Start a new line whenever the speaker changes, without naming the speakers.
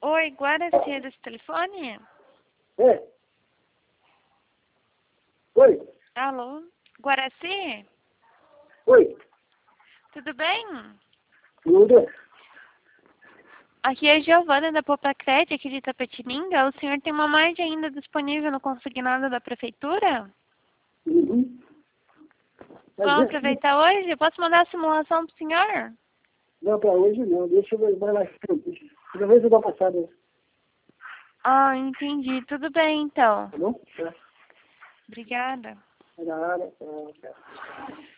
Oi, Guaraci é desse telefone?
É. Oi.
Alô? Guaraci?
Oi.
Tudo bem?
Tudo?
Aqui é a Giovana da Popacred, aqui de Itapetininga. O senhor tem uma margem ainda disponível no consignado da prefeitura?
Uhum.
Vamos aproveitar hoje? Eu posso mandar a simulação pro senhor?
Não, para hoje não. Deixa eu ver mais frente. Toda vez eu dou uma passada.
Ah, entendi. Tudo bem, então.
Tá bom? Tá.
Obrigada.
Nada. Tá.